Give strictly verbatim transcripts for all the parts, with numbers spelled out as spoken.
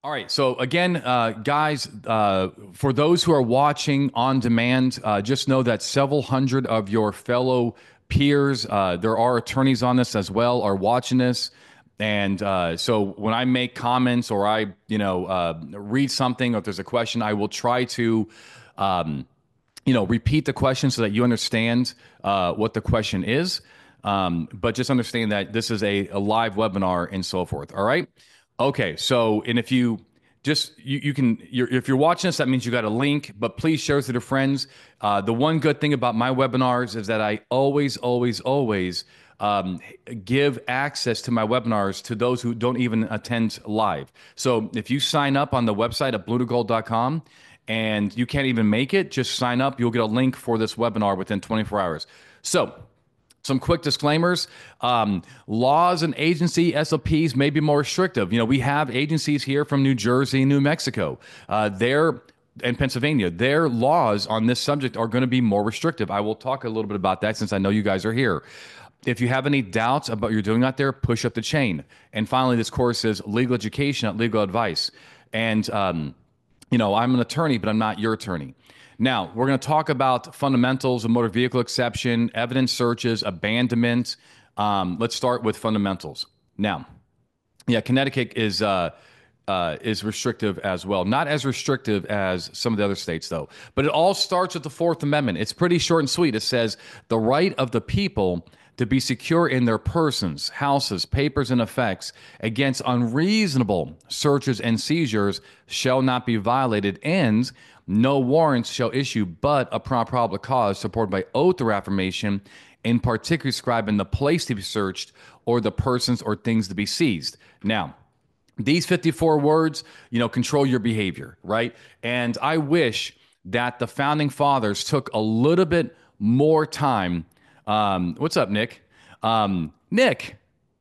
All right. So again, uh, guys, uh, for those who are watching on demand, uh, just know that several hundred of your fellow peers, uh, there are attorneys on this as well, are watching this. And uh, so when I make comments or I, you know, uh, read something or if there's a question, I will try to, um, you know, repeat the question so that you understand uh, what the question is. Um, but just understand that this is a, a live webinar and so forth. All right. Okay. So, and if you just you, you can you're, if you're watching this, that means you got a link. But please share it to your friends. Uh, the one good thing about my webinars is that I always, always, always um, give access to my webinars to those who don't even attend live. So if you sign up on the website at blue to gold dot com and you can't even make it, just sign up. You'll get a link for this webinar within twenty-four hours. So some quick disclaimers. Um, laws and agency S O Ps may be more restrictive. You know, we have agencies here from New Jersey, New Mexico. Uh, their and Pennsylvania, their laws on this subject are going to be more restrictive. I will talk a little bit about that since I know you guys are here. If you have any doubts about what you're doing out there, push up the chain. And finally, this course is legal education, not legal advice. And um, you know, I'm an attorney, but I'm not your attorney. Now, we're going to talk about fundamentals of motor vehicle exception, evidence searches, abandonment. Um, let's start with fundamentals. Now, yeah, Connecticut is uh, uh, is restrictive as well. Not as restrictive as some of the other states, though. But it all starts with the Fourth Amendment. It's pretty short and sweet. It says the right of the people to be secure in their persons, houses, papers, and effects against unreasonable searches and seizures shall not be violated, and no warrants shall issue but upon probable cause supported by oath or affirmation, in particular describing the place to be searched or the persons or things to be seized. Now, these fifty-four words, you know, control your behavior, right? And I wish that the founding fathers took a little bit more time. Um, what's up, Nick? Um, Nick,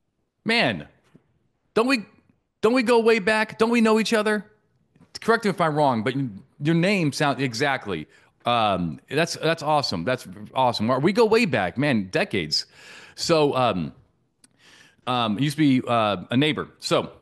man, don't we don't we go way back? Don't we know each other? Correct me if I'm wrong, but your name sounds exactly. Um, that's that's awesome. That's awesome. We go way back, man, decades. So, um, um, it used to be uh, a neighbor. So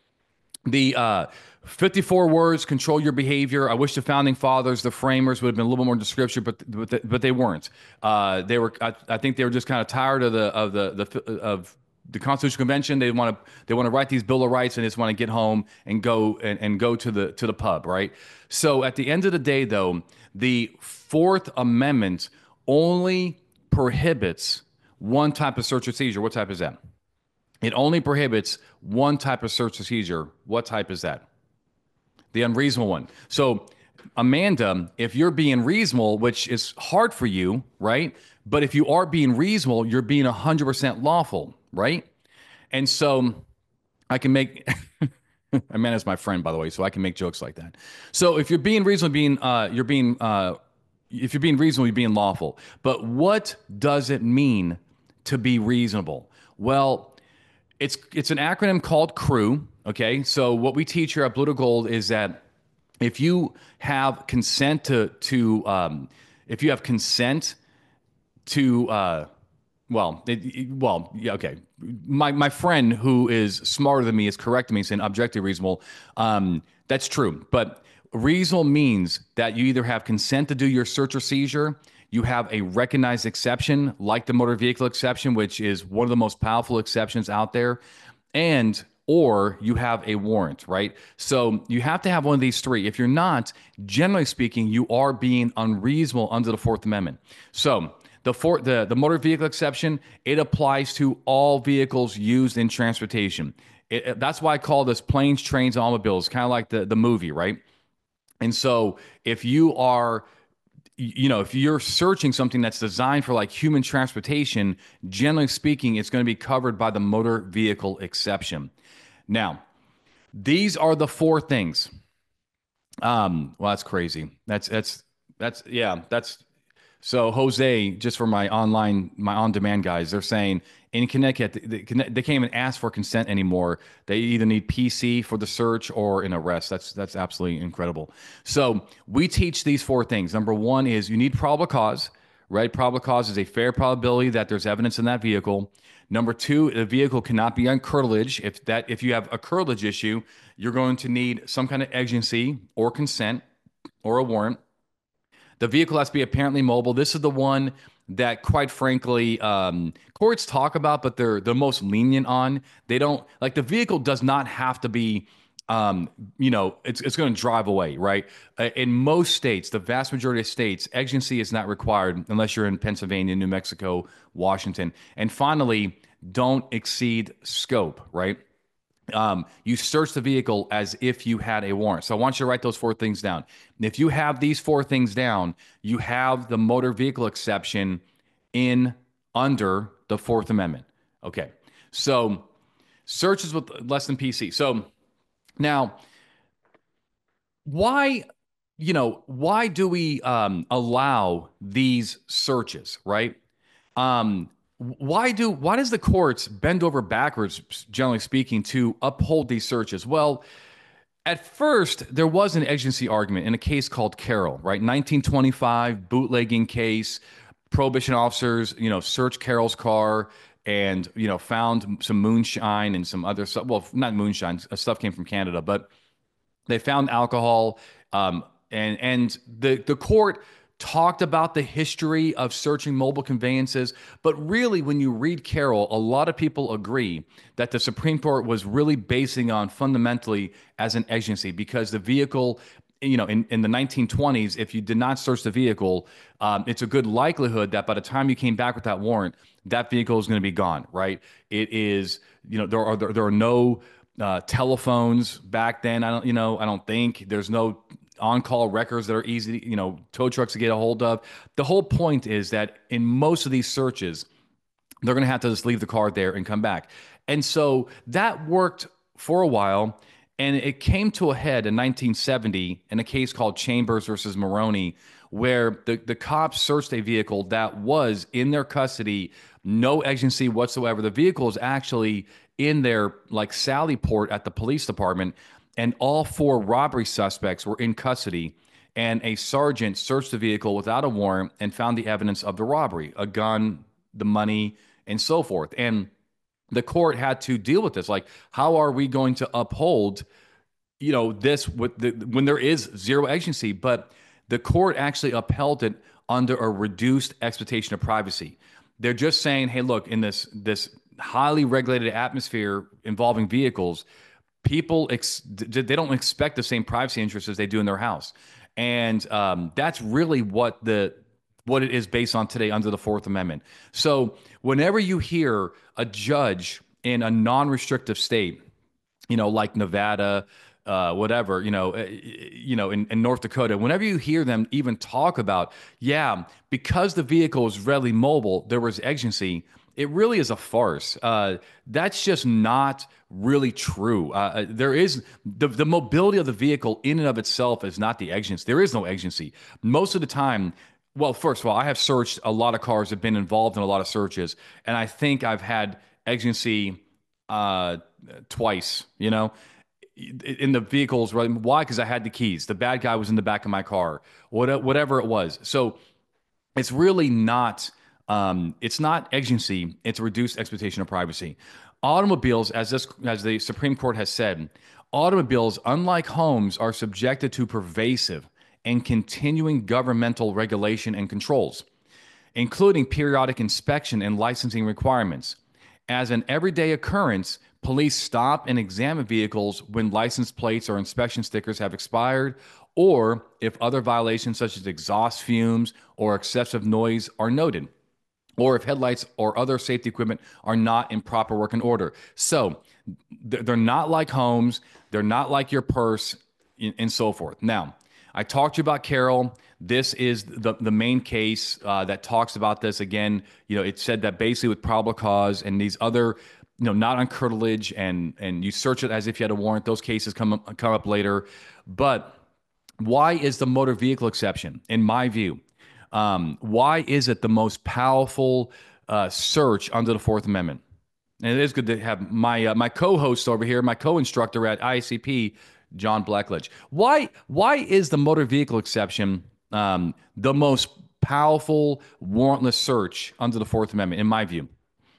the uh, fifty-four words control your behavior. I wish the founding fathers, the framers, would have been a little bit more descriptive, but but, they, but they weren't. Uh, they were. I, I think they were just kind of tired of the of the the of the Constitutional Convention. They want to they want to write these Bill of Rights and just want to get home and go and, and go to the to the pub, right? So at the end of the day, though, the Fourth Amendment only prohibits one type of search or seizure. What type is that? It only prohibits one type of search or seizure. What type is that? The unreasonable one. So, Amanda, if you're being reasonable, which is hard for you, right? But if you are being reasonable, you're being one hundred percent lawful, right? And so I can make, Amanda's my friend, by the way, so I can make jokes like that. So if you're being reasonable, being, uh, you're being, uh, if you're being reasonable, you're being lawful. But what does it mean to be reasonable? Well, It's it's an acronym called CREW. Okay, so what we teach here at Blue to Gold is that if you have consent to to um, if you have consent to uh, well it, well yeah okay my my friend who is smarter than me is correcting me saying objectively reasonable. Um, that's true, but reasonable means that you either have consent to do your search or seizure. You have a recognized exception like the motor vehicle exception, which is one of the most powerful exceptions out there, and or you have a warrant, right? So you have to have one of these three. If you're not, generally speaking, you are being unreasonable under the Fourth Amendment. So the, for, the, the motor vehicle exception, it applies to all vehicles used in transportation. It, that's why I call this planes, trains, and automobiles, kind of like the, the movie, right? And so if you are you know, if you're searching something that's designed for like human transportation, generally speaking, it's going to be covered by the motor vehicle exception. Now, these are the four things. Um, well, that's crazy. That's that's that's yeah, that's so Jose, just for my online, my on-demand guys, they're saying in Connecticut, they, they can't even ask for consent anymore. They either need P C for the search or an arrest. That's that's absolutely incredible. So we teach these four things. Number one is you need probable cause, right? Probable cause is a fair probability that there's evidence in that vehicle. Number two, the vehicle cannot be on curtilage. If that if you have a curtilage issue, you're going to need some kind of exigency or consent or a warrant. The vehicle has to be apparently mobile. This is the one that, quite frankly, um, courts talk about, but they're the most lenient on. They don't like the vehicle does not have to be, um, you know, it's it's going to drive away, right? Uh, in most states, the vast majority of states, exigency is not required unless you're in Pennsylvania, New Mexico, Washington. And finally, don't exceed scope, right? Um, you search the vehicle as if you had a warrant. So I want you to write those four things down. If you have these four things down, you have the motor vehicle exception in under the Fourth Amendment. Okay. So searches with less than P C. So now, why, you know, why do we um, allow these searches, right? Um, why do why does the courts bend over backwards, generally speaking, to uphold these searches? Well, at first, there was an exigency argument in a case called Carroll, right? nineteen twenty-five bootlegging case. Prohibition officers, you know, searched Carroll's car and, you know, found some moonshine and some other stuff. Well, not moonshine, stuff came from Canada, but they found alcohol, um, and and the the court talked about the history of searching mobile conveyances. But really, when you read Carroll, a lot of people agree that the Supreme Court was really basing on fundamentally as an exigency because the vehicle. You know, in, in the nineteen twenties, if you did not search the vehicle, um, it's a good likelihood that by the time you came back with that warrant, that vehicle is going to be gone, right? It is, you know, there are there, there are no uh, telephones back then. I don't, you know, I don't think there's no on-call records that are easy, you know, tow trucks to get a hold of. The whole point is that in most of these searches, they're going to have to just leave the car there and come back. And so that worked for a while. And it came to a head in nineteen seventy in a case called Chambers versus Maroney, where the, the cops searched a vehicle that was in their custody, no exigency whatsoever. The vehicle is actually in their like Sally port at the police department, and all four robbery suspects were in custody. And a sergeant searched the vehicle without a warrant and found the evidence of the robbery, a gun, the money, and so forth. And the court had to deal with this. Like, how are we going to uphold, you know, this with the, when there is zero agency? But the court actually upheld it under a reduced expectation of privacy. They're just saying, hey, look, in this this highly regulated atmosphere involving vehicles, people ex- they don't expect the same privacy interests as they do in their house, and um, that's really what the what it is based on today under the Fourth Amendment. So whenever you hear a judge in a non-restrictive state, you know, like Nevada, uh, whatever, you know, uh, you know, in, in North Dakota, whenever you hear them even talk about, yeah, because the vehicle is readily mobile, there was exigency. It really is a farce. Uh, that's just not really true. Uh, there is the, the mobility of the vehicle in and of itself is not the exigency. There is no exigency. Most of the time, well, first of all, I have searched a lot of cars, have been involved in a lot of searches, and I think I've had exigency uh, twice, you know, in the vehicles. Why? Because I had the keys. The bad guy was in the back of my car, whatever it was. So it's really not, um, it's not exigency, it's a reduced expectation of privacy. Automobiles, as this, as the Supreme Court has said, automobiles, unlike homes, are subjected to pervasive and continuing governmental regulation and controls, including periodic inspection and licensing requirements. As an everyday occurrence, police stop and examine vehicles when license plates or inspection stickers have expired, or if other violations such as exhaust fumes or excessive noise are noted, or if headlights or other safety equipment are not in proper working order. So they're not like homes, they're not like your purse, and so forth. Now, I talked to you about Carroll. This is the, the main case uh, that talks about this. Again, you know, it said that basically with probable cause and these other, you know, not on curtilage, and and you search it as if you had a warrant. Those cases come up, come up later. But why is the motor vehicle exception, in my view, um, why is it the most powerful uh, search under the Fourth Amendment? And it is good to have my uh, my co-host over here, my co-instructor at I A C P, John Blackledge. Why why is the motor vehicle exception um, the most powerful warrantless search under the Fourth Amendment, in my view.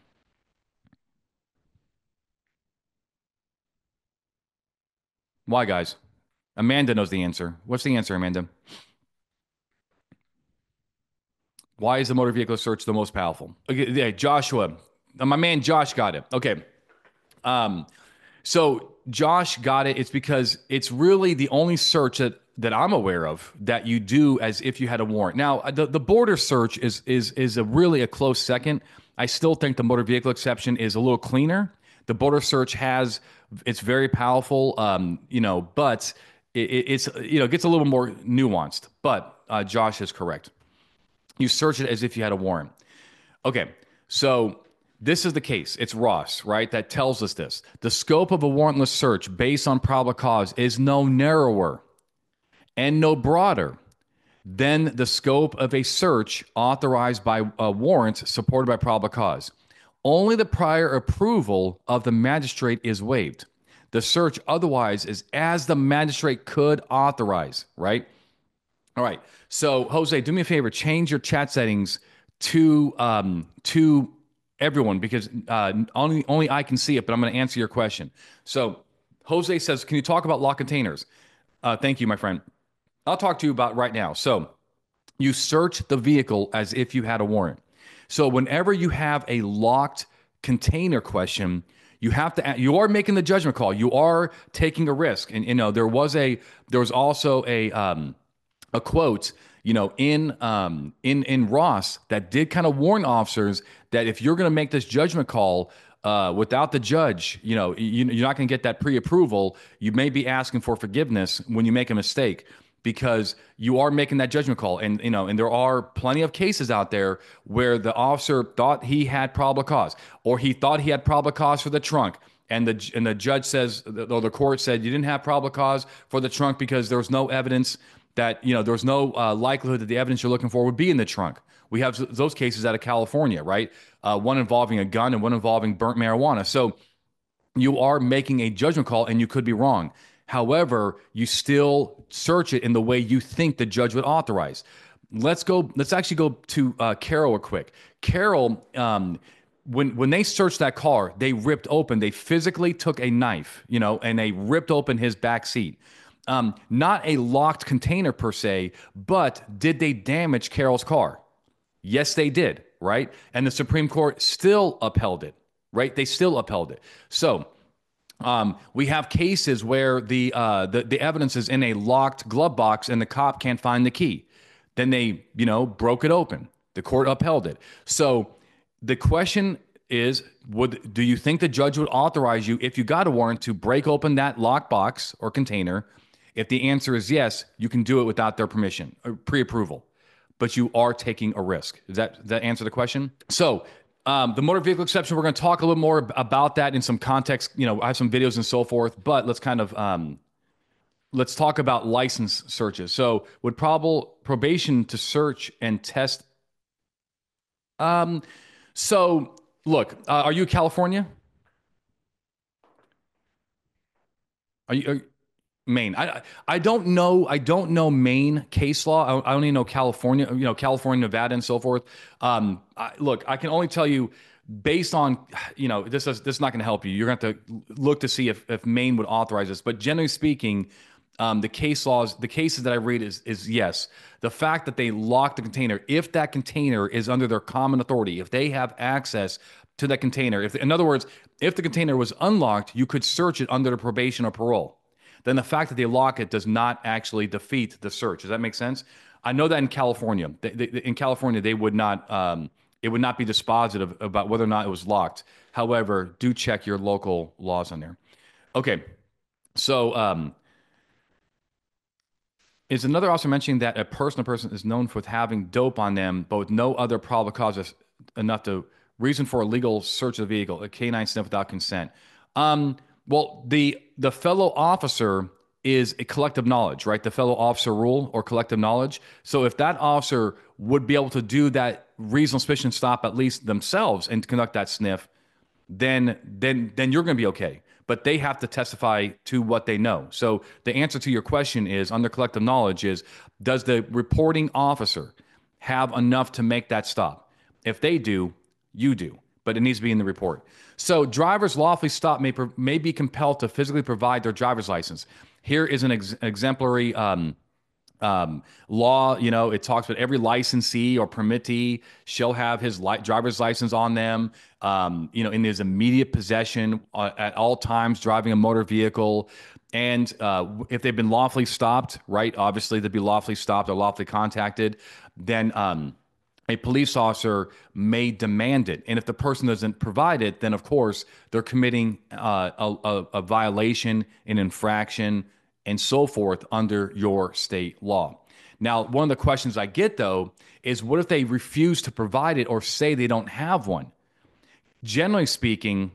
Why, guys? Amanda knows the answer. What's the answer, Amanda? Why is the motor vehicle search the most powerful? Okay, yeah, Joshua, uh, my man Josh got it. Okay. Um, so Josh got it. It's because it's really the only search that that I'm aware of that you do as if you had a warrant. Now, uh, the, the border search is is is a really a close second. I still think the motor vehicle exception is a little cleaner. The border search has it's very powerful, um, you know, but it, it's you know it gets a little more nuanced. But uh, Josh is correct. You search it as if you had a warrant. Okay, so this is the case. It's Ross, right, that tells us this. The scope of a warrantless search based on probable cause is no narrower and no broader than the scope of a search authorized by a warrant supported by probable cause. Only the prior approval of the magistrate is waived. The search otherwise is as the magistrate could authorize, right? All right. So, Jose, do me a favor. Change your chat settings to um, to everyone because uh, only only I can see it. But I'm going to answer your question. So, Jose says, "Can you talk about lock containers?" Uh, thank you, my friend. I'll talk to you about right now. So, you search the vehicle as if you had a warrant. So, whenever you have a locked container question, you have to you are making the judgment call. You are taking a risk, and you know there was a there was also a um, a quote, you know, in um, in in Ross that did kind of warn officers that if you're going to make this judgment call uh, without the judge, you know, you, you're not going to get that pre-approval. You may be asking for forgiveness when you make a mistake because you are making that judgment call, and you know, and there are plenty of cases out there where the officer thought he had probable cause, or he thought he had probable cause for the trunk. And the and the judge says, or the court said, you didn't have probable cause for the trunk because there was no evidence that, you know, there's no uh, likelihood that the evidence you're looking for would be in the trunk. We have those cases out of California, right? Uh, one involving a gun and one involving burnt marijuana. So you are making a judgment call and you could be wrong. However, you still search it in the way you think the judge would authorize. Let's go. Let's actually go to uh, Carol a quick. Carol, um, when when they searched that car, they ripped open. They physically took a knife, you know, and they ripped open his back seat. Um, not a locked container per se, but did they damage Carol's car? Yes, they did, right? And the Supreme Court still upheld it, right? They still upheld it. So um, we have cases where the, uh, the the evidence is in a locked glove box and the cop can't find the key. Then they, you know, broke it open. The court upheld it. So the question is, would do you think the judge would authorize you, if you got a warrant, to break open that lock box or container? If the answer is yes, you can do it without their permission or pre-approval, but you are taking a risk. Does that, does that answer the question? So um, the motor vehicle exception, we're going to talk a little more about that in some context. You know, I have some videos and so forth, but let's kind of, um, let's talk about license searches. So would probable probation to search and test. Um, so look, uh, are you California? Are you, are, Maine. I I don't know. I don't know Maine case law. I, I only know California. You know, California, Nevada, and so forth. Um, I, look, I can only tell you based on, you know, this is this is not going to help you. You're going to have to look to see if if Maine would authorize this. But generally speaking, um, the case laws, the cases that I read is is yes. The fact that they lock the container, if that container is under their common authority, if they have access to that container, if in other words, if the container was unlocked, you could search it under the probation or parole. Then the fact that they lock it does not actually defeat the search. Does that make sense? I know that in California, they, they, in California, they would not, um, it would not be dispositive about whether or not it was locked. However, do check your local laws on there. Okay, so um, is another also mentioning that a person or person is known for having dope on them, but with no other probable cause enough to reason for a legal search of the vehicle, a canine sniff without consent. Um, well, the the fellow officer is a collective knowledge, right? The fellow officer rule or collective knowledge. So if that officer would be able to do that reasonable suspicion stop at least themselves and conduct that sniff, then then then you're going to be okay. But they have to testify to what they know. So the answer to your question is, under collective knowledge, is does the reporting officer have enough to make that stop? If they do, you do, but it needs to be in the report. So drivers lawfully stopped may, may be compelled to physically provide their driver's license. Here is an ex- exemplary um, um, law. You know, it talks about every licensee or permittee shall have his li- driver's license on them, um, you know, in his immediate possession uh, at all times, driving a motor vehicle. And uh, if they've been lawfully stopped, right, obviously they'd be lawfully stopped or lawfully contacted, then um, a police officer may demand it. And if the person doesn't provide it, then of course they're committing uh, a, a, a violation, an infraction, and so forth under your state law. Now, one of the questions I get though is what if they refuse to provide it or say they don't have one? Generally speaking,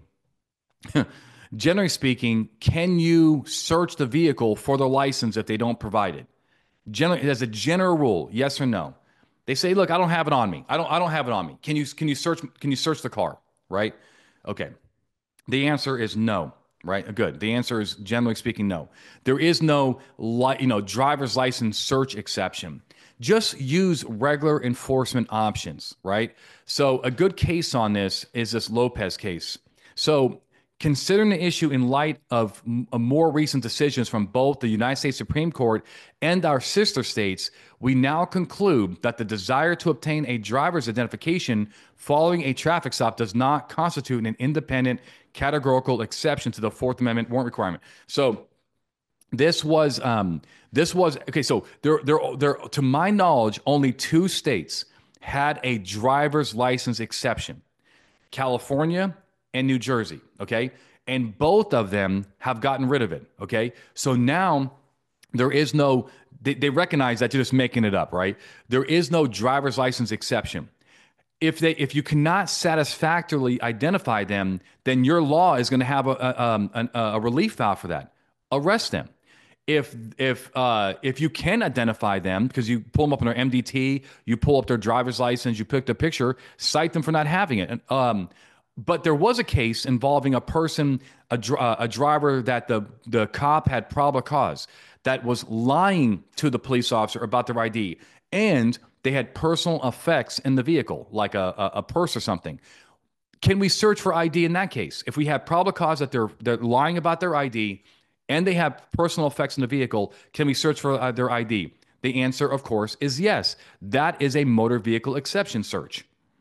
generally speaking, can you search the vehicle for the license if they don't provide it? Generally, as a general rule, yes or no. They say, "Look, I don't have it on me. I don't. I don't have it on me. Can you? Can you search? Can you search the car? Right? Okay. The answer is no. Right? Good. The answer is generally speaking no. There is no li- you know driver's license search exception. Just use regular enforcement options. Right? So a good case on this is this Lopez case. So considering the issue in light of m- more recent decisions from both the United States Supreme Court and our sister states, we now conclude that the desire to obtain a driver's identification following a traffic stop does not constitute an independent categorical exception to the Fourth Amendment warrant requirement. So this was um, this was okay. So there, there, there. To my knowledge, only two states had a driver's license exception: California and New Jersey. Okay, and both of them have gotten rid of it. Okay, so now there is no. They, they recognize that you're just making it up, right? There is no driver's license exception. If they if you cannot satisfactorily identify them, then your law is going to have a, a, um, an- a relief valve for that. Arrest them. If if uh, if you can identify them because you pull them up on their M D T, you pull up their driver's license, you pick the picture, cite them for not having it. And, um, but there was a case involving a person, a, dr- uh, a driver that the the cop had probable cause that was lying to the police officer about their I D, and they had personal effects in the vehicle, like a, a, a purse or something. Can we search for I D in that case? If we have probable cause that they're they're lying about their I D and they have personal effects in the vehicle, can we search for uh, their I D? The answer, of course, is yes. That is a motor vehicle exception search.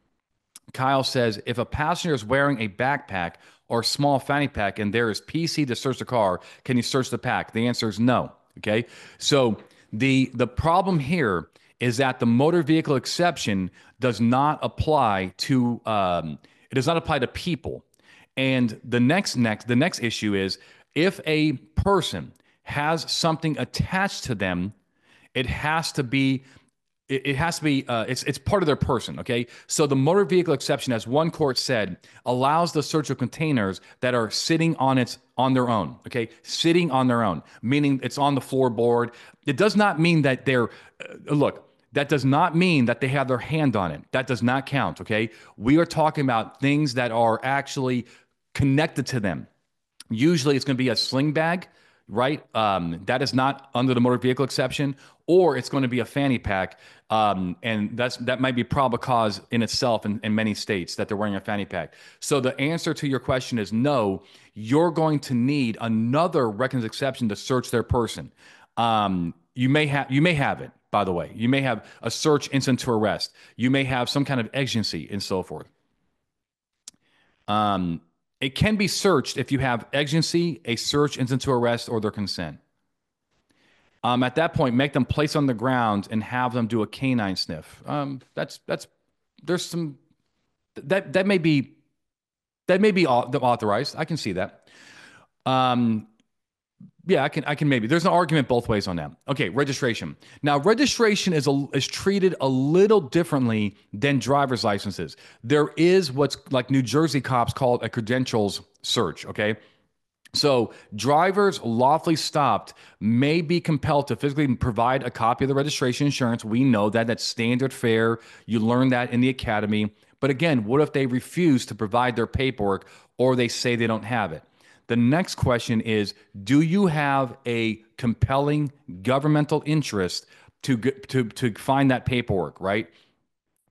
Kyle says, if a passenger is wearing a backpack or small fanny pack and there is P C to search the car, can you search the pack? The answer is no. Okay. So the the problem here is that the motor vehicle exception does not apply to um, it does not apply to people. And the next next the next issue is if a person has something attached to them, it has to be it, it has to be uh, it's it's part of their person. Okay, so the motor vehicle exception, as one court said, allows the search of containers that are sitting on its on their own. Okay, sitting on their own, meaning it's on the floorboard. It does not mean that they're uh, look. That does not mean that they have their hand on it. That does not count. Okay, we are talking about things that are actually connected to them. Usually, it's going to be a sling bag, right? Um, that is not under the motor vehicle exception, or it's going to be a fanny pack, um, and that's that might be probable cause in itself in, in many states that they're wearing a fanny pack. So the answer to your question is no. You're going to need another records exception to search their person. Um, you may have you may have it. By the way, you may have a search incident to arrest. You may have some kind of exigency and so forth. Um, it can be searched if you have exigency, a search incident to arrest, or their consent. Um, at that point, make them place on the ground and have them do a canine sniff. Um, that's that's there's some that that may be that may be authorized. I can see that. Um, yeah, I can I can maybe. There's an argument both ways on that. Okay, registration. Now, registration is a, is treated a little differently than driver's licenses. There is what's like New Jersey cops call it a credentials search, okay? So, drivers lawfully stopped may be compelled to physically provide a copy of the registration insurance. We know that that's standard fare. You learn that in the academy. But again, what if they refuse to provide their paperwork or they say they don't have it? The next question is, do you have a compelling governmental interest to to to find that paperwork, right?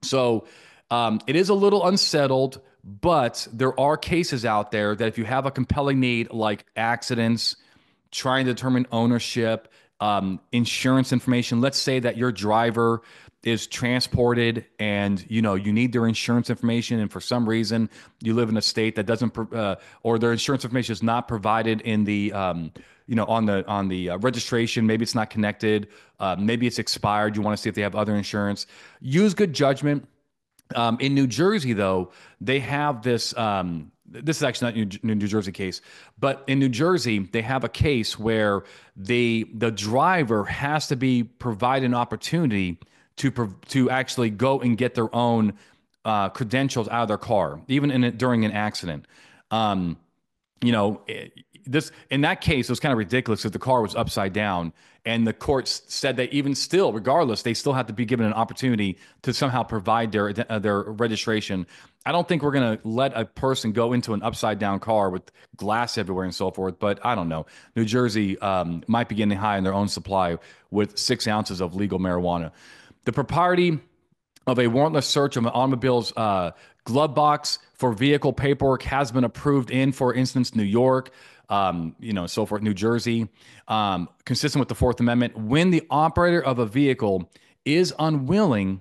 So um, it is a little unsettled, but there are cases out there that if you have a compelling need like accidents, trying to determine ownership, um, insurance information. Let's say that your driver is transported and you know you need their insurance information, and for some reason you live in a state that doesn't, uh, or their insurance information is not provided in the, um, you know, on the on the uh, registration. Maybe it's not connected. Uh, maybe it's expired. You want to see if they have other insurance. Use good judgment. Um, in New Jersey, though, they have this. Um, this is actually not New, New Jersey case, but in New Jersey, they have a case where the the driver has to be provided an opportunity to to actually go and get their own uh, credentials out of their car, even in it during an accident. Um, you know, this in that case, it was kind of ridiculous that the car was upside down, and the courts said that even still, regardless, they still have to be given an opportunity to somehow provide their uh, their registration. I don't think we're going to let a person go into an upside down car with glass everywhere and so forth. But I don't know. New Jersey um, might be getting high in their own supply with six ounces of legal marijuana. The propriety of a warrantless search of an automobile's uh, glove box for vehicle paperwork has been approved in, for instance, New York, um, you know, so forth, New Jersey, um, consistent with the Fourth Amendment. When the operator of a vehicle is unwilling,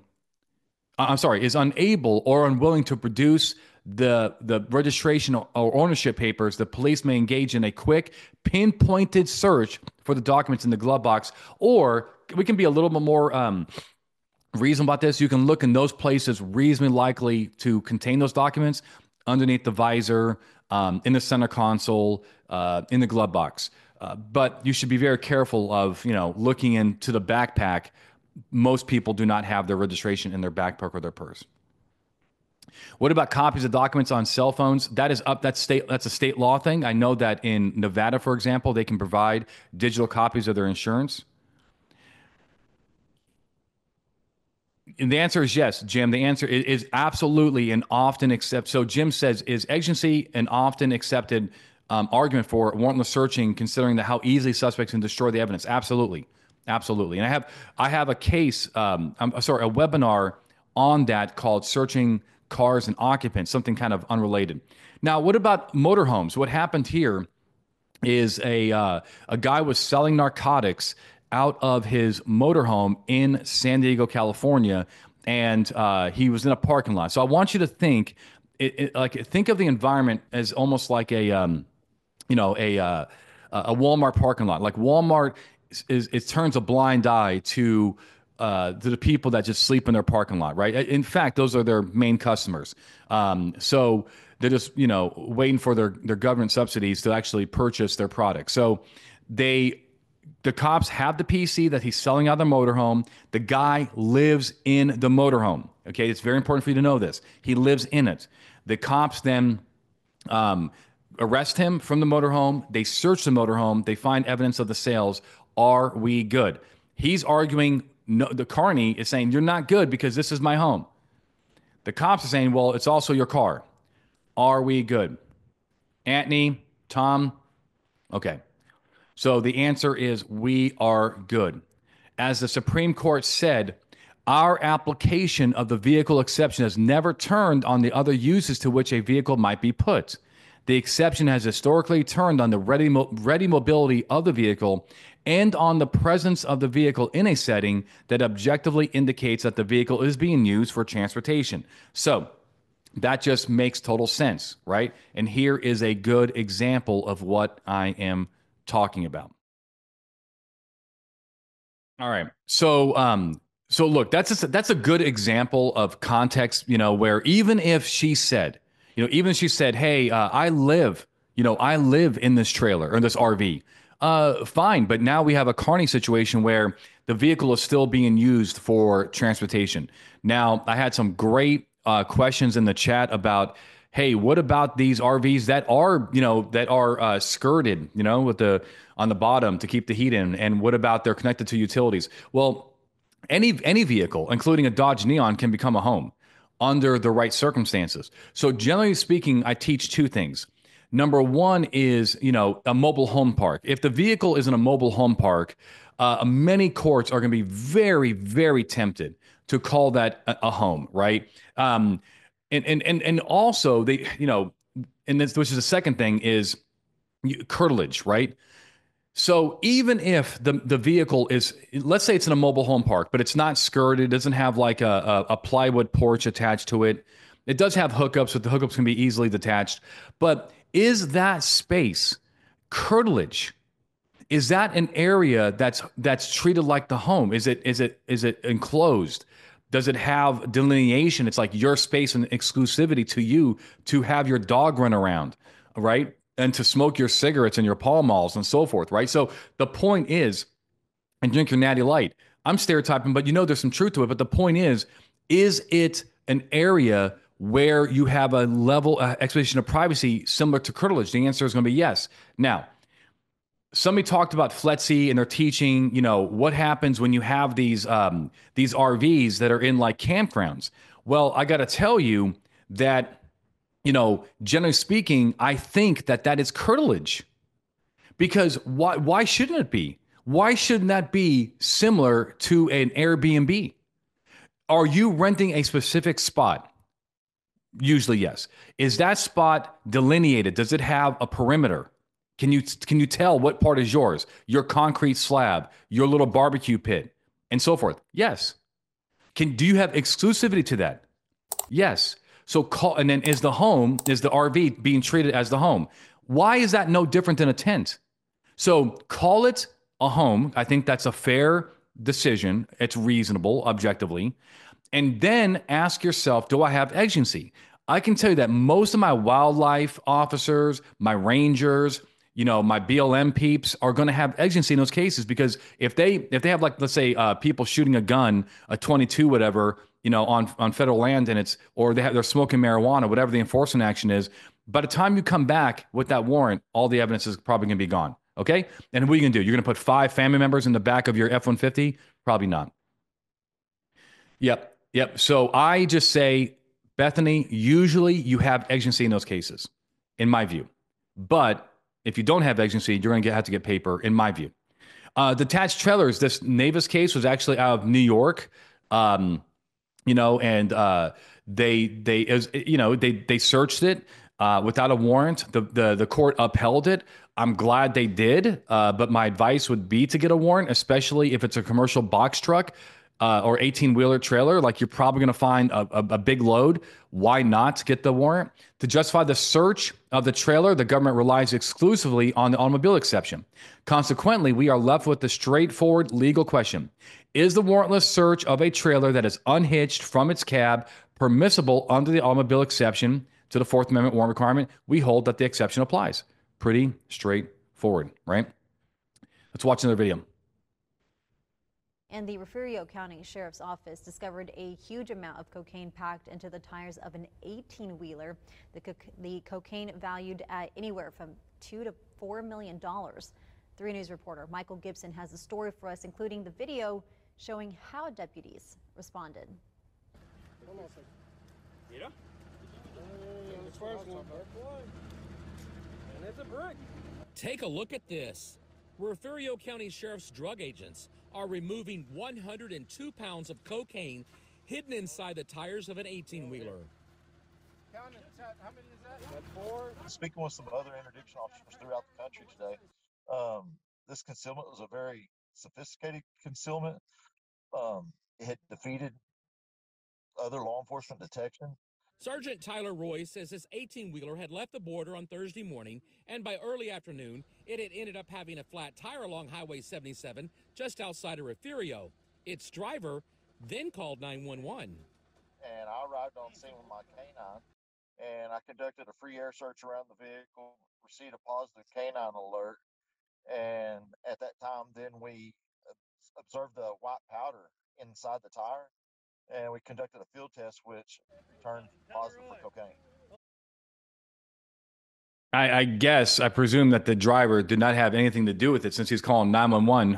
uh, I'm sorry, is unable or unwilling to produce the the registration or ownership papers, the police may engage in a quick, pinpointed search for the documents in the glove box. Or we can be a little bit more um, reason about this. You can look in those places reasonably likely to contain those documents: underneath the visor, um, in the center console, uh, in the glove box. Uh, but you should be very careful of, you know, looking into the backpack. Most people do not have their registration in their backpack or their purse. What about copies of documents on cell phones? That is up. That's state. That's a state law thing. I know that in Nevada, for example, they can provide digital copies of their insurance. And the answer is yes, Jim. The answer is, is absolutely an often accepted. So Jim says, is exigency an often accepted um, argument for warrantless searching, considering the how easily suspects can destroy the evidence? Absolutely, absolutely. And I have I have a case. Um, I'm sorry, a webinar on that called "Searching Cars and Occupants," something kind of unrelated. Now, what about motorhomes? What happened here is a uh, a guy was selling narcotics out of his motorhome in San Diego, California, and uh, he was in a parking lot. So I want you to think, it, it, like, think of the environment as almost like a, um, you know, a uh, a Walmart parking lot. Like Walmart is, is it turns a blind eye to uh, to the people that just sleep in their parking lot, right? In fact, those are their main customers. Um, so they're just, you know, waiting for their their government subsidies to actually purchase their product. So they. The cops have the P C that he's selling out of the motorhome. The guy lives in the motorhome. Okay, it's very important for you to know this. He lives in it. The cops then um, arrest him from the motorhome. They search the motorhome. They find evidence of the sales. Are we good? He's arguing. No, the Carney is saying, you're not good because this is my home. The cops are saying, well, it's also your car. Are we good? Anthony, Tom, okay. So the answer is we are good. As the Supreme Court said, our application of the vehicle exception has never turned on the other uses to which a vehicle might be put. The exception has historically turned on the ready, mo- ready mobility of the vehicle and on the presence of the vehicle in a setting that objectively indicates that the vehicle is being used for transportation. So that just makes total sense, right? And here is a good example of what I am talking about. All right. So, um, so look, that's a, that's a good example of context, you know, where even if she said, you know, even if she said, hey, uh, I live, you know, I live in this trailer or this R V, uh, fine. But now we have a Carney situation where the vehicle is still being used for transportation. Now, I had some great uh, questions in the chat about, hey, what about these R Vs that are, you know, that are uh, skirted, you know, with the on the bottom to keep the heat in? And what about they're connected to utilities? Well, any any vehicle, including a Dodge Neon, can become a home under the right circumstances. So generally speaking, I teach two things. Number one is, you know, a mobile home park. If the vehicle is in a mobile home park, uh, many courts are going to be very, very tempted to call that a, a home, right? Um, and and and and also they, you know, and this, which is the second thing is curtilage, right? So even if the the vehicle is, let's say it's in a mobile home park, but it's not skirted, it doesn't have like a, a, a plywood porch attached to it. It does have hookups, but the hookups can be easily detached. But is that space curtilage? Is that an area that's that's treated like the home? Is it is it is it enclosed? Does it have delineation? It's like your space and exclusivity to you to have your dog run around, right? And to smoke your cigarettes and your Pall Malls and so forth, right? So the point is, and drink your Natty Light. I'm stereotyping, but you know there's some truth to it. But the point is, is it an area where you have a level uh, expectation of privacy similar to curtilage? The answer is going to be yes. Now, somebody talked about F L E T C and they're teaching, you know, what happens when you have these um, these R Vs that are in like campgrounds. Well, I got to tell you that, you know, generally speaking, I think that that is curtilage because why why shouldn't it be? Why shouldn't that be similar to an Airbnb? Are you renting a specific spot? Usually, yes. Is that spot delineated? Does it have a perimeter? Can you can you tell what part is yours? Your concrete slab, your little barbecue pit, and so forth. Yes. Can do you have exclusivity to that? Yes. So call and then is the home, is the R V being treated as the home? Why is that no different than a tent? So call it a home. I think that's a fair decision. It's reasonable objectively. And then ask yourself, do I have agency? I can tell you that most of my wildlife officers, my rangers, you know, my B L M peeps are going to have agency in those cases because if they if they have like let's say uh, people shooting a gun, a twenty-two, whatever, you know, on on federal land, and it's or they have they're smoking marijuana, whatever the enforcement action is. By the time you come back with that warrant, all the evidence is probably going to be gone. Okay, and what are you going to do? You're going to put five family members in the back of your F one fifty? Probably not. Yep. Yep. So I just say, Bethany, usually you have agency in those cases, in my view. But if you don't have agency, you're going to have to get paper, in my view. Uh, detached trailers, this Navis case was actually out of New York. Um, you know, and uh, they they as you know they they searched it uh, without a warrant. The the the court upheld it. I'm glad they did, uh, but my advice would be to get a warrant, especially if it's a commercial box truck uh, or eighteen wheeler trailer. Like you're probably going to find a, a, a big load. Why not get the warrant? To justify the search of the trailer, the government relies exclusively on the automobile exception. Consequently, we are left with the straightforward legal question: is the warrantless search of a trailer that is unhitched from its cab permissible under the automobile exception to the Fourth Amendment warrant requirement? We hold that the exception applies. Pretty straightforward, right? Let's watch another video. And the Refugio County Sheriff's Office discovered a huge amount of cocaine packed into the tires of an eighteen wheeler. The, co the cocaine valued at anywhere from two to four million dollars. Three News reporter Michael Gibson has the story for us, including the video showing how deputies responded. Take a look at this. Refugio County Sheriff's drug agents are removing one hundred two pounds of cocaine hidden inside the tires of an eighteen wheeler. How many is that? That's four. Speaking with some other interdiction officers throughout the country today, um, this concealment was a very sophisticated concealment. Um, it had defeated other law enforcement detection. Sergeant Tyler Roy says this eighteen wheeler had left the border on Thursday morning, and by early afternoon, it had ended up having a flat tire along Highway seventy-seven just outside of Refugio. Its driver then called nine one one. And I arrived on scene with my canine, and I conducted a free air search around the vehicle, received a positive canine alert, and at that time, then we observed the white powder inside the tire, and we conducted a field test, which turned positive for cocaine. I, I guess, I presume that the driver did not have anything to do with it since he's calling nine one one.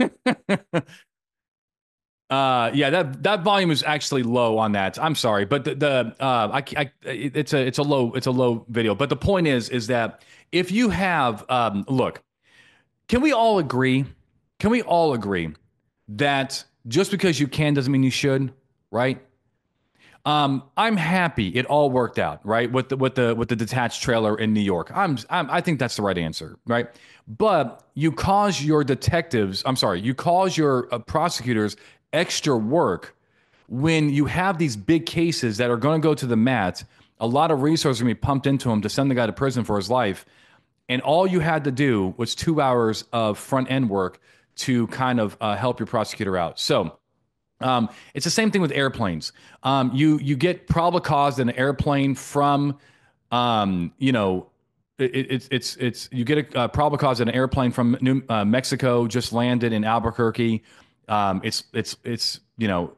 Uh, yeah, that that volume is actually low on that. I'm sorry, but the, the uh, I, I it's a it's a low it's a low video. But the point is is that if you have um, look, can we all agree? Can we all agree that just because you can doesn't mean you should? right? Um, I'm happy it all worked out, right? With the with the with the detached trailer in New York. I'm, I'm I think that's the right answer, right? But you cause your detectives, I'm sorry, you cause your uh, prosecutors extra work when you have these big cases that are going to go to the mat. A lot of resources are going to be pumped into them to send the guy to prison for his life, and all you had to do was two hours of front end work to kind of uh, help your prosecutor out. So. Um, it's the same thing with airplanes. Um, you you get probable cause in an airplane from, um, you know, it, it's it's it's you get a uh, probable cause in an airplane from New uh, Mexico, just landed in Albuquerque. Um, it's it's it's you know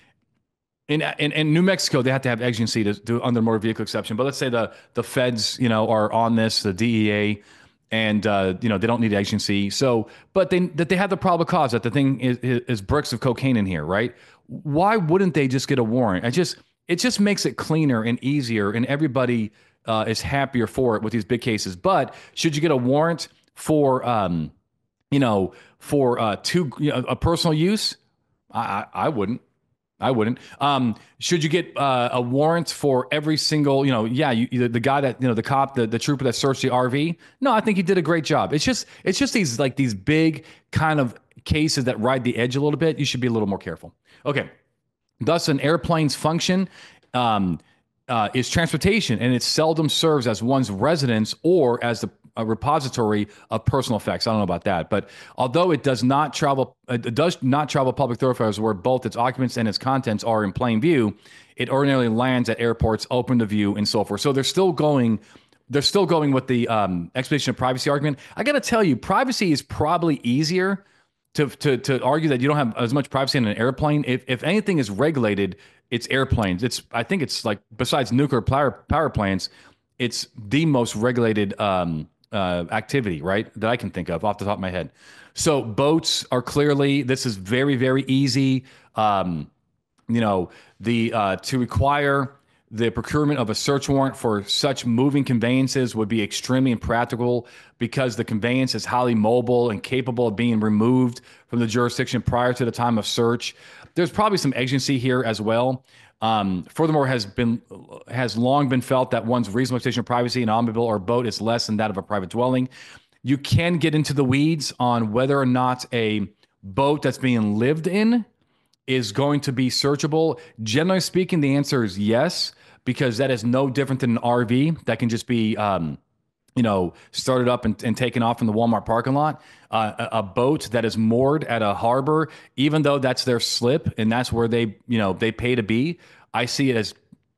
in, in in New Mexico, they have to have exigency to do under motor vehicle exception. But let's say the the feds, you know, are on this, the D E A, and uh, you know they don't need exigency. So, but they that they have the probable cause that the thing is, is, is bricks of cocaine in here, right? Why wouldn't they just get a warrant? It just it just makes it cleaner and easier, and everybody uh, is happier for it with these big cases. But should you get a warrant for um, you know for uh, two you know, a personal use? I, I I wouldn't. I wouldn't. Um, should you get uh, a warrant for every single, you know, yeah, you, the, the guy that, you know, the cop, the, the trooper that searched the R V? No, I think he did a great job. It's just, it's just these like these big kind of cases that ride the edge a little bit. You should be a little more careful. Okay. Thus, an airplane's function um, uh, is transportation, and it seldom serves as one's residence or as the a repository of personal effects. I don't know about that, but although it does not travel, it does not travel public thoroughfares where both its occupants and its contents are in plain view, it ordinarily lands at airports open to view and so forth. So they're still going, they're still going with the um, expedition of privacy argument. I got to tell you, privacy is probably easier to, to to argue that you don't have as much privacy in an airplane. If if anything is regulated, it's airplanes. It's I think it's like besides nuclear power power plants, it's the most regulated Um, uh, activity, right? That I can think of off the top of my head. So boats are clearly, this is very, very easy. Um, you know, the uh, to require the procurement of a search warrant for such moving conveyances would be extremely impractical because the conveyance is highly mobile and capable of being removed from the jurisdiction prior to the time of search. There's probably some agency here as well. Um, furthermore, has been has long been felt that one's reasonable expectation of privacy in an automobile or boat is less than that of a private dwelling. You can get into the weeds on whether or not a boat that's being lived in is going to be searchable. Generally speaking, the answer is yes, because that is no different than an R V that can just be, um, you know, started up and, and taken off in the Walmart parking lot. Uh, a, a boat that is moored at a harbor, even though that's their slip and that's where they, you know, they pay to be, I see it as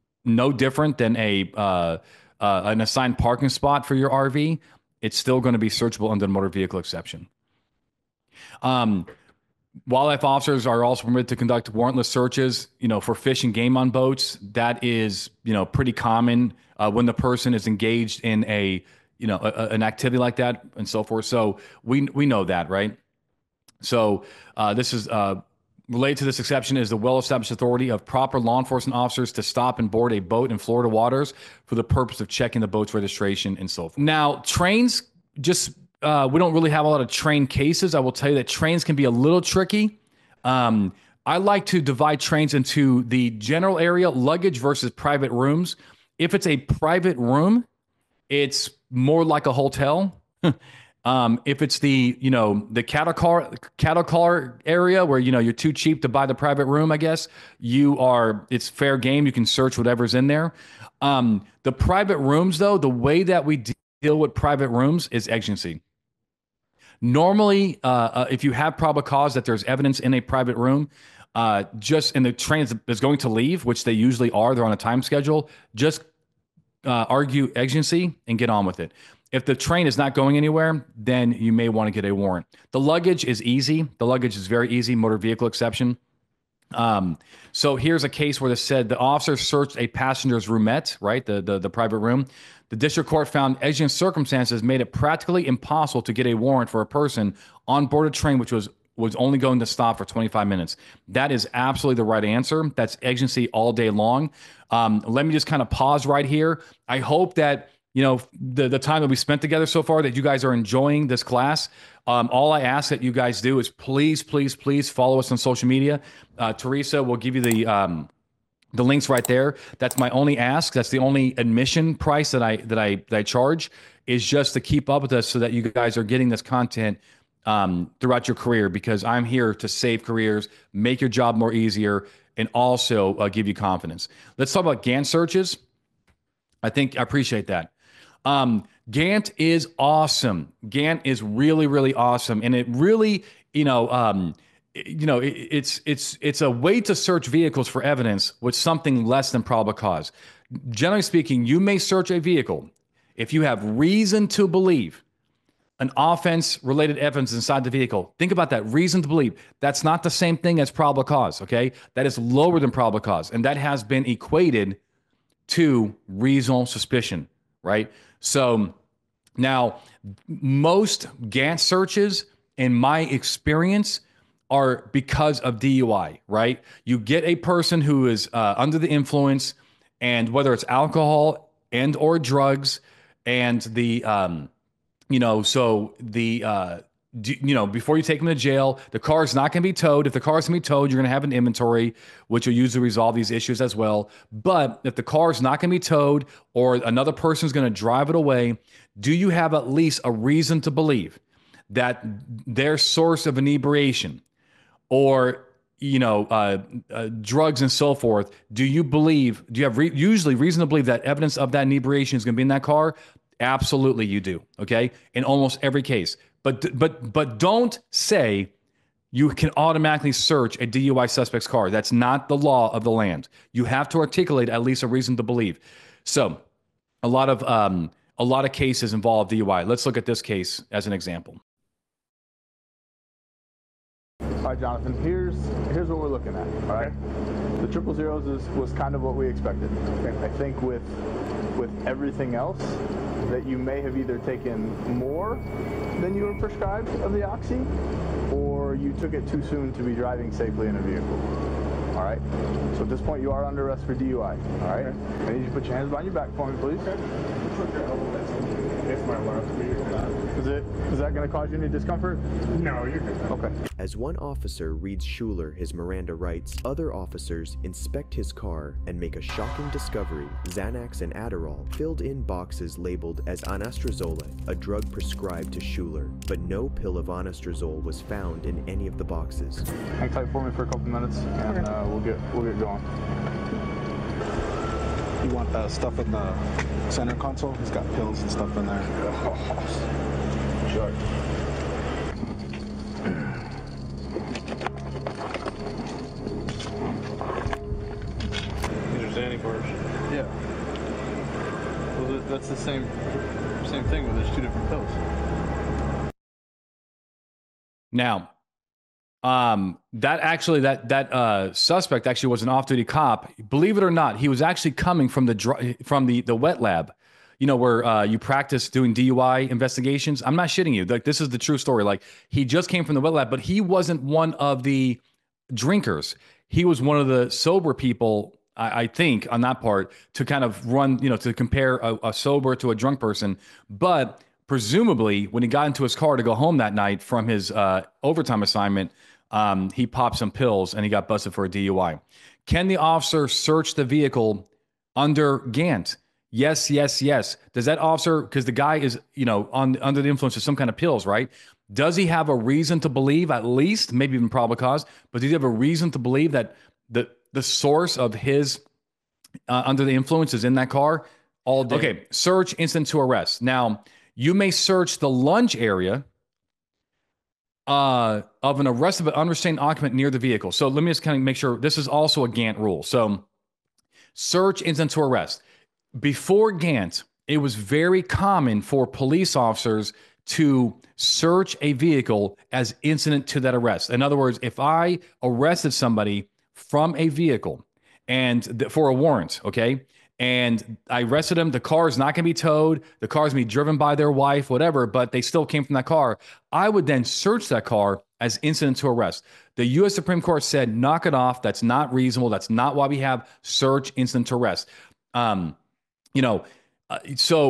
no different than a uh, uh, an assigned parking spot for your R V. It's still going to be searchable under the motor vehicle exception. Um, Wildlife officers are also permitted to conduct warrantless searches, you know, for fish and game on boats. That is, you know, pretty common uh, when the person is engaged in a, you know, a, an activity like that and so forth. So we we know that, right? So uh, this is uh, related to this exception is the well-established authority of proper law enforcement officers to stop and board a boat in Florida waters for the purpose of checking the boat's registration and so forth. Now, trains just Uh, we don't really have a lot of train cases. I will tell you that trains can be a little tricky. Um, I like to divide trains into the general area, luggage versus private rooms. If it's a private room, it's more like a hotel. um, if it's the, you know, the cattle car, cattle car area where, you know, you're too cheap to buy the private room, I guess, you are, it's fair game. You can search whatever's in there. Um, the private rooms, though, the way that we deal with private rooms is exigency. Normally, uh, uh, if you have probable cause that there's evidence in a private room, uh, just in the train is going to leave, which they usually are, they're on a time schedule, just uh, argue exigency and get on with it. If the train is not going anywhere, then you may want to get a warrant. The luggage is easy. The luggage is very easy, motor vehicle exception. Um, so here's a case where they said the officer searched a passenger's roomette, right? The, the, the private room. The district court found exigent circumstances made it practically impossible to get a warrant for a person on board a train, which was, was only going to stop for twenty-five minutes. That is absolutely the right answer. That's exigency all day long. Um, let me just kind of pause right here. I hope that you know, the, the time that we spent together so far, that you guys are enjoying this class. Um, all I ask that you guys do is please, please, please follow us on social media. Uh, Teresa will give you the um, the links right there. That's my only ask. That's the only admission price that I that I that I charge, is just to keep up with us so that you guys are getting this content um, throughout your career, because I'm here to save careers, make your job more easier, and also uh, give you confidence. Let's talk about Gantt searches. I think I appreciate that. Um, Gantt is awesome. Gantt is really, really awesome. And it really, you know, um, you know, it, it's, it's, it's a way to search vehicles for evidence with something less than probable cause. Generally speaking, you may search a vehicle if you have reason to believe an offense related evidence inside the vehicle. Think about that. Reason to believe. That's not the same thing as probable cause. Okay. That is lower than probable cause. And that has been equated to reasonable suspicion, right? So now, most Gantt searches, in my experience, are because of D U I, right? You get a person who is uh, under the influence, and whether it's alcohol and or drugs, and the, um, you know, so the, uh, do, you know, before you take them to jail, the car is not going to be towed. If the car is going to be towed, you're going to have an inventory, which will usually resolve these issues as well. But if the car is not going to be towed, or another person is going to drive it away, do you have at least a reason to believe that their source of inebriation, or, you know, uh, uh, drugs and so forth, do you believe, do you have re- usually reason to believe that evidence of that inebriation is going to be in that car? Absolutely, you do. Okay. In almost every case. But, but, but don't say you can automatically search a D U I suspect's car. That's not the law of the land. You have to articulate at least a reason to believe. So a lot of, um, a lot of cases involve D U I. Let's look at this case as an example. All right, Jonathan, here's here's what we're looking at. All right, the triple zeros is, was kind of what we expected. I think with with everything else, that you may have either taken more than you were prescribed of the oxy, or you took it too soon to be driving safely in a vehicle. All right, so at this point you are under arrest for D U I. All right, okay. I need you to put your hands behind your back for me, please. Okay. It's my left vehicle. Is it? Is that going to cause you any discomfort? No, you're good. Okay. As one officer reads Schuler his Miranda rights, other officers inspect his car and make a shocking discovery. Xanax and Adderall filled in boxes labeled as anastrozole, a drug prescribed to Schuler, but no pill of anastrozole was found in any of the boxes. Hang tight for me for a couple minutes, and okay. uh, we'll get we'll get going. You want the stuff in the center console? It's got pills and stuff in there. Sure. These are Xanny bars. Yeah. Well, that's the same same thing, but there's two different pills. Now, um, that actually, that that uh, suspect actually was an off-duty cop. Believe it or not, he was actually coming from the dr- from the the wet lab. You know, where uh, you practice doing D U I investigations. I'm not shitting you. Like, this is the true story. Like, he just came from the wet lab, but he wasn't one of the drinkers. He was one of the sober people, I, I think, on that part, to kind of run, you know, to compare a, a sober to a drunk person. But presumably, when he got into his car to go home that night from his uh, overtime assignment, um, he popped some pills and he got busted for a D U I. Can the officer search the vehicle under Gantt? Yes, yes, yes. Does that officer, because the guy is, you know, on under the influence of some kind of pills, right? Does he have a reason to believe, at least, maybe even probable cause, but does he have a reason to believe that the the source of his uh, under the influence is in that car all day? Okay, search incident to arrest. Now, you may search the lunge area uh, of an arrested but unrestrained occupant near the vehicle. So let me just kind of make sure this is also a Gantt rule. So search incident to arrest. Before Gantt, it was very common for police officers to search a vehicle as incident to that arrest. In other words, if I arrested somebody from a vehicle and th- for a warrant, okay, and I arrested them, the car is not going to be towed, the car is going to be driven by their wife, whatever, but they still came from that car, I would then search that car as incident to arrest. The U S Supreme Court said, knock it off. That's not reasonable. That's not why we have search incident to arrest. Um, You know, uh, so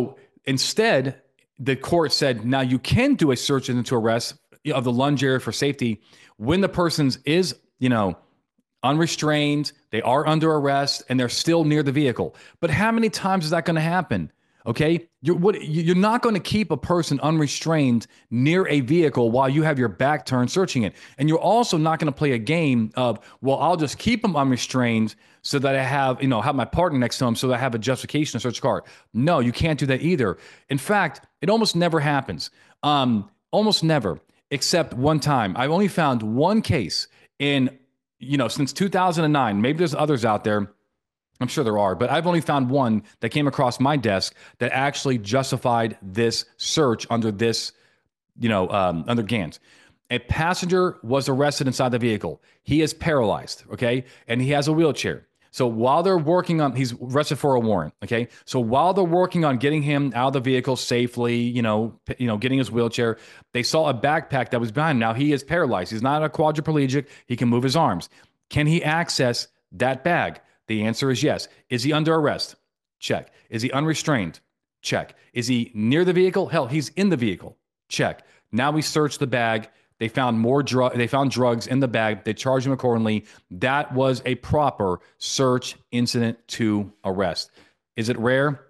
Instead, the court said, now you can do a search and to arrest of the lunge area for safety when the person's is, you know, unrestrained, they are under arrest, and they're still near the vehicle. But how many times is that going to happen? Okay, you're what you're not going to keep a person unrestrained near a vehicle while you have your back turned searching it, and you're also not going to play a game of, well, I'll just keep them unrestrained so that I have, you know, have my partner next to them so that I have a justification to search the car. No, you can't do that either. In fact, it almost never happens. Um, almost never, except one time. I've only found one case in, you know, since two thousand nine. Maybe there's others out there. I'm sure there are, but I've only found one that came across my desk that actually justified this search under this, you know, um, under Gans. A passenger was arrested inside the vehicle. He is paralyzed, okay? And he has a wheelchair. So while they're working on, he's arrested for a warrant, okay? So while they're working on getting him out of the vehicle safely, you know, p- you know, getting his wheelchair, they saw a backpack that was behind him. Now he is paralyzed. He's not a quadriplegic. He can move his arms. Can he access that bag? The answer is yes. Is he under arrest? Check. Is he unrestrained? Check. Is he near the vehicle? Hell, he's in the vehicle. Check. Now we searched the bag. They found more drug. They found drugs in the bag. They charged him accordingly. That was a proper search incident to arrest. Is it rare?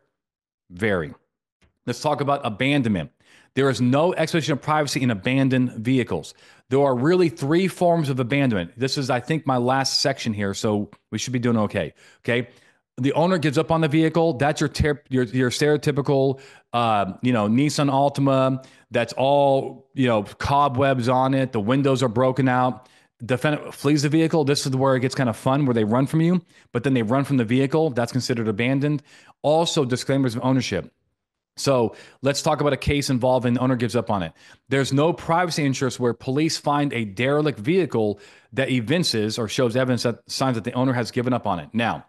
Very. Let's talk about abandonment. There is no expectation of privacy in abandoned vehicles. There are really three forms of abandonment. This is, I think, my last section here, so we should be doing okay. Okay. The owner gives up on the vehicle. That's your ter- your, your stereotypical, uh, you know, Nissan Altima. That's all, you know, cobwebs on it. The windows are broken out. Defendant flees the vehicle. This is where it gets kind of fun, where they run from you, but then they run from the vehicle. That's considered abandoned. Also, disclaimers of ownership. So let's talk about a case involving the owner gives up on it. There's no privacy interest where police find a derelict vehicle that evinces or shows evidence that signs that the owner has given up on it. Now,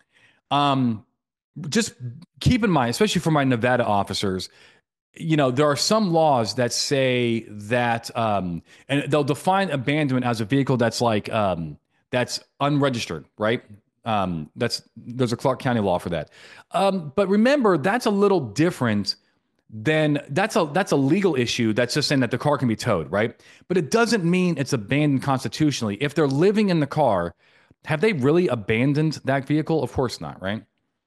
um, just keep in mind, especially for my Nevada officers, you know, there are some laws that say that, um, and they'll define abandonment as a vehicle that's like, um, that's unregistered, right? Um, that's there's a Clark County law for that. Um, but remember, that's a little different than that's a that's a legal issue. That's just saying that the car can be towed, right? But it doesn't mean it's abandoned constitutionally. If they're living in the car, have they really abandoned that vehicle? Of course not, right?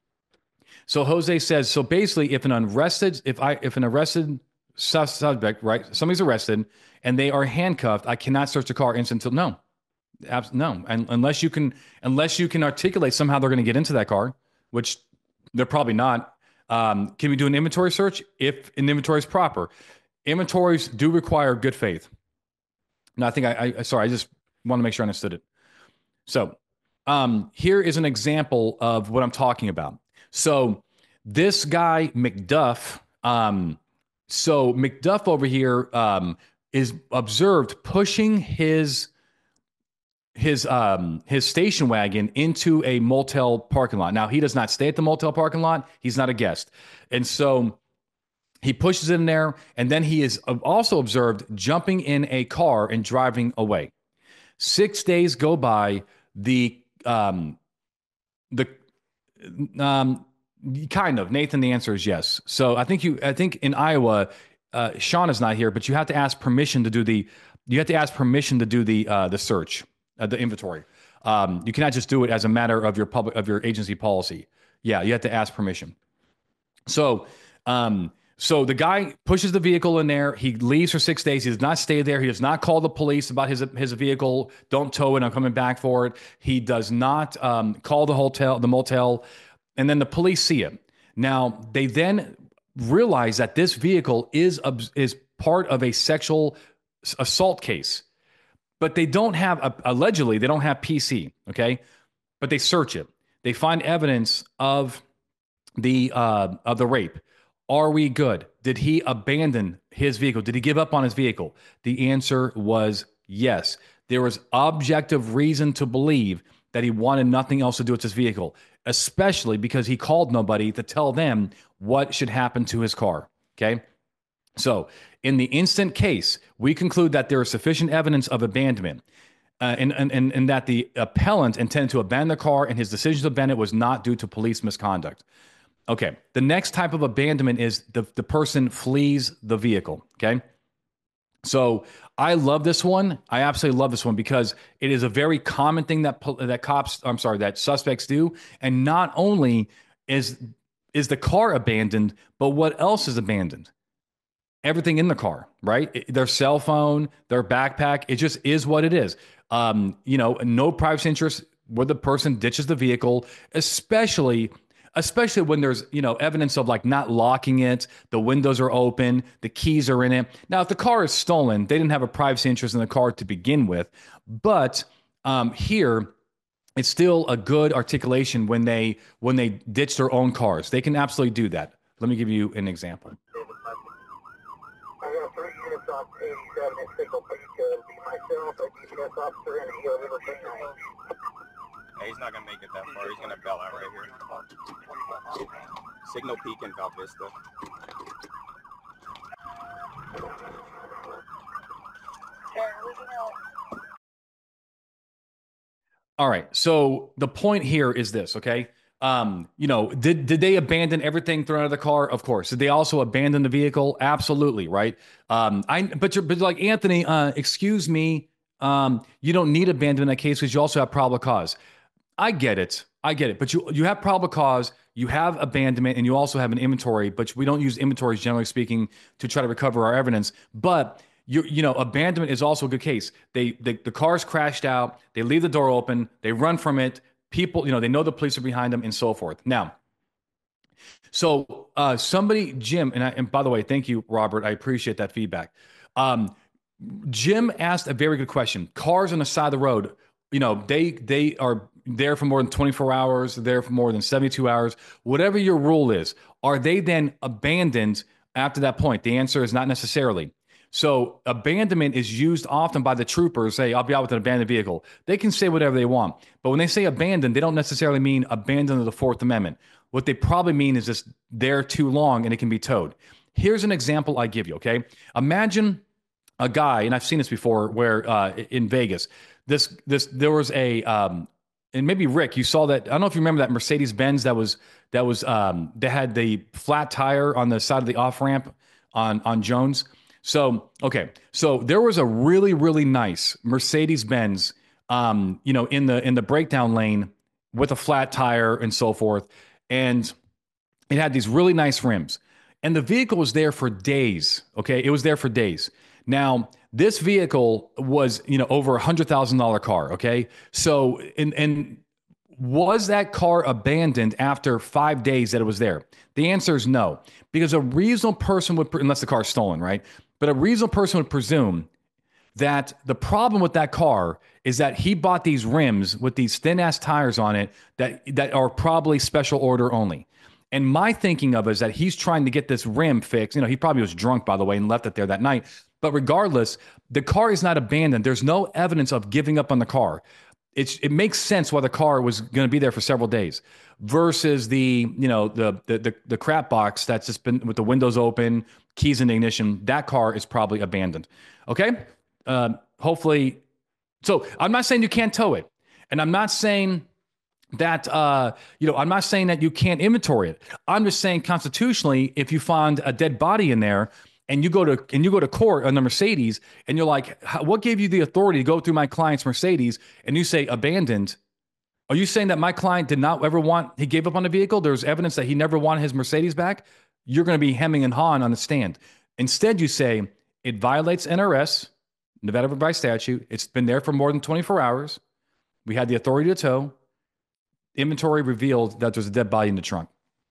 So Jose says, so basically, if an arrested, if I if an arrested sus- subject, right, somebody's arrested and they are handcuffed, I cannot search the car instant until no. No, and unless you can, unless you can articulate somehow they're going to get into that car, which they're probably not. Um, can we do an inventory search if an inventory is proper? Inventories do require good faith. No, I think I, I sorry, I just want to make sure I understood it. So um, here is an example of what I'm talking about. So this guy McDuff, um, so McDuff over here um, is observed pushing his. his um his station wagon into a motel parking lot. Now, he does not stay at the motel parking lot. He's not a guest. And so he pushes in there, and then he is also observed jumping in a car and driving away. Six days go by. The um the um kind of Nathan, the answer is yes. So I think you I think in Iowa, uh Sean is not here, but you have to ask permission to do the you have to ask permission to do the uh the search. Uh, the inventory. Um, you cannot just do it as a matter of your public of your agency policy. Yeah, you have to ask permission. So, um, so the guy pushes the vehicle in there. He leaves for six days. He does not stay there. He does not call the police about his his vehicle. Don't tow it. I'm coming back for it. He does not um, call the hotel, the motel, and then the police see him. Now they then realize that this vehicle is is part of a sexual assault case. But they don't have, allegedly, they don't have P C, okay? But they search it. They find evidence of the uh, of the rape. Are we good? Did he abandon his vehicle? Did he give up on his vehicle? The answer was yes. There was objective reason to believe that he wanted nothing else to do with his vehicle, especially because he called nobody to tell them what should happen to his car, okay? So in the instant case, we conclude that there is sufficient evidence of abandonment uh, and, and, and, and that the appellant intended to abandon the car and his decision to abandon it was not due to police misconduct. Okay. The next type of abandonment is the, the person flees the vehicle. Okay. So I love this one. I absolutely love this one because it is a very common thing that that cops, I'm sorry, that suspects do. And not only is is the car abandoned, but what else is abandoned? Everything in the car, right? Their cell phone, their backpack. It just is what it is. Um, you know, no privacy interest where the person ditches the vehicle, especially especially when there's, you know, evidence of like not locking it, the windows are open, the keys are in it. Now, if the car is stolen, they didn't have a privacy interest in the car to begin with. But um, here, it's still a good articulation when they when they ditch their own cars. They can absolutely do that. Let me give you an example. I got three units off eighty-seven at Signal Peak. Uh, be myself, a D P S officer, and a Gila River canine. Hey, he's not going to make it that far. He's going to bail out right here. Signal Peak in Val Vista. All right. So the point here is this, okay? Um, you know, did did they abandon everything thrown out of the car? Of course. Did they also abandon the vehicle? Absolutely, right? Um, I but you're but like Anthony, uh, excuse me, um, you don't need abandonment in that case because you also have probable cause. I get it. I get it. But you you have probable cause, you have abandonment, and you also have an inventory, but we don't use inventories, generally speaking, to try to recover our evidence. But you you know, abandonment is also a good case. They, they the car's crashed out, they leave the door open, they run from it, people, you know, they know the police are behind them and so forth. Now, so uh, somebody, Jim, and, I, and by the way, thank you, Robert. I appreciate that feedback. Um, Jim asked a very good question. Cars on the side of the road, you know, they they are there for more than twenty-four hours, there for more than seventy-two hours, whatever your rule is, are they then abandoned after that point? The answer is not necessarily. So abandonment is used often by the troopers. Say, I'll be out with an abandoned vehicle. They can say whatever they want. But when they say abandoned, they don't necessarily mean abandoned of the Fourth Amendment. What they probably mean is just there too long and it can be towed. Here's an example I give you, okay? Imagine a guy, and I've seen this before, where uh, in Vegas, this this there was a um, and maybe Rick, you saw that. I don't know if you remember that Mercedes-Benz that was that was um, they had the flat tire on the side of the off ramp on on Jones. So okay, so there was a really really nice Mercedes-Benz, um, you know, in the in the breakdown lane with a flat tire and so forth, and it had these really nice rims, and the vehicle was there for days. Okay, it was there for days. Now, this vehicle was, you know, over a hundred thousand dollar car. Okay. So, and, and was that car abandoned after five days that it was there? The answer is no, because a reasonable person would, unless the car's stolen, right? But a reasonable person would presume that the problem with that car is that he bought these rims with these thin ass tires on it that, that are probably special order only. And my thinking of it is that he's trying to get this rim fixed. You know, he probably was drunk, by the way, and left it there that night. But regardless, the car is not abandoned. There's no evidence of giving up on the car. It's, it makes sense why the car was going to be there for several days versus the, you know, the, the, the, the crap box that's just been with the windows open, keys in the ignition. That car is probably abandoned. Okay. Uh, hopefully. So I'm not saying you can't tow it. And I'm not saying that, uh, you know, I'm not saying that you can't inventory it. I'm just saying constitutionally, if you find a dead body in there, and you go to and you go to court on the Mercedes, and you're like, what gave you the authority to go through my client's Mercedes? And you say abandoned. Are you saying that my client did not ever want, he gave up on the vehicle? There's evidence that he never wanted his Mercedes back. You're going to be hemming and hawing on the stand. Instead, you say it violates N R S, Nevada Revised Statute. It's been there for more than twenty-four hours. We had the authority to tow. Inventory revealed that there's a dead body in the trunk.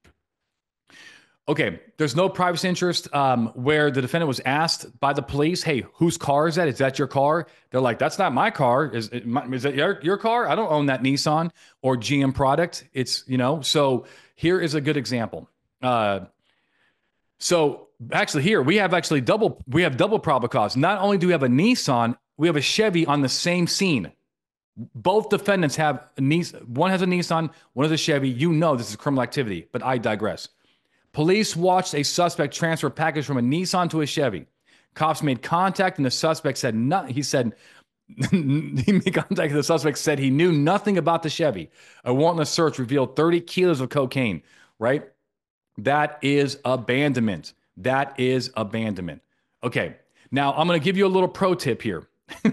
Okay, there's no privacy interest um, where the defendant was asked by the police, hey, whose car is that? Is that your car? They're like, that's not my car. Is, it, is that your, your car? I don't own that Nissan or G M product. It's, you know, so here is a good example. Uh, so actually here, we have actually double, we have double probable cause. Not only do we have a Nissan, we have a Chevy on the same scene. Both defendants have a Nissan. One has a Nissan, one has a Chevy. You know this is criminal activity, but I digress. Police watched a suspect transfer a package from a Nissan to a Chevy. Cops made contact, and the suspect said nothing. He said he made contact, and the suspect said he knew nothing about the Chevy. A warrantless search revealed thirty kilos of cocaine. Right? That is abandonment. That is abandonment. Okay. Now I'm going to give you a little pro tip here.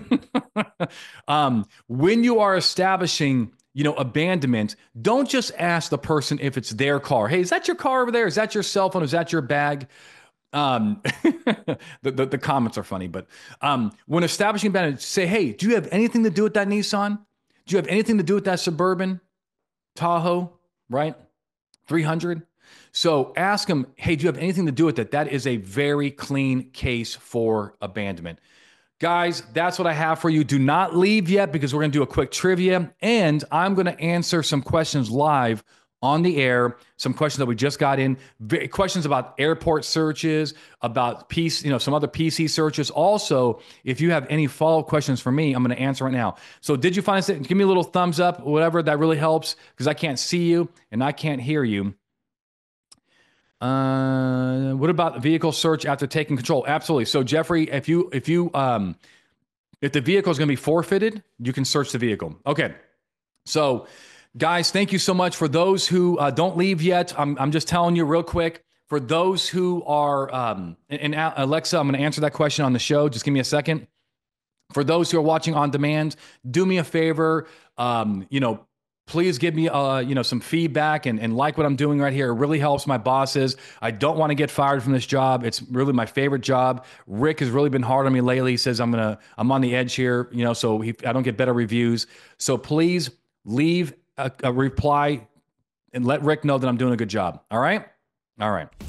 um, when you are establishing, you know, abandonment, don't just ask the person if it's their car. Hey, is that your car over there? Is that your cell phone? Is that your bag? Um, the, the, the comments are funny, but um, when establishing abandonment, say, hey, do you have anything to do with that Nissan? Do you have anything to do with that Suburban, Tahoe, right? three hundred. So ask them, hey, do you have anything to do with it? That is a very clean case for abandonment. Guys, that's what I have for you. Do not leave yet because we're going to do a quick trivia and I'm going to answer some questions live on the air, some questions that we just got in, questions about airport searches, about P C, you know, some other P C searches. Also, if you have any follow-up questions for me, I'm going to answer right now. So did you find it? Give me a little thumbs up, whatever. That really helps because I can't see you and I can't hear you. Uh, what about vehicle search after taking control? Absolutely. So Jeffrey, if you, if you, um, if the vehicle is going to be forfeited, you can search the vehicle. Okay. So guys, thank you so much. For those who uh, don't leave yet, I'm, I'm just telling you real quick, for those who are, um, and, and Alexa, I'm going to answer that question on the show. Just give me a second. For those who are watching on demand, do me a favor, um, you know, please give me, uh, you know, some feedback and, and like what I'm doing right here. It really helps my bosses. I don't want to get fired from this job. It's really my favorite job. Rick has really been hard on me lately. He says I'm gonna, I'm on the edge here, you know, so he, I don't get better reviews. So please leave a, a reply and let Rick know that I'm doing a good job. All right. All right.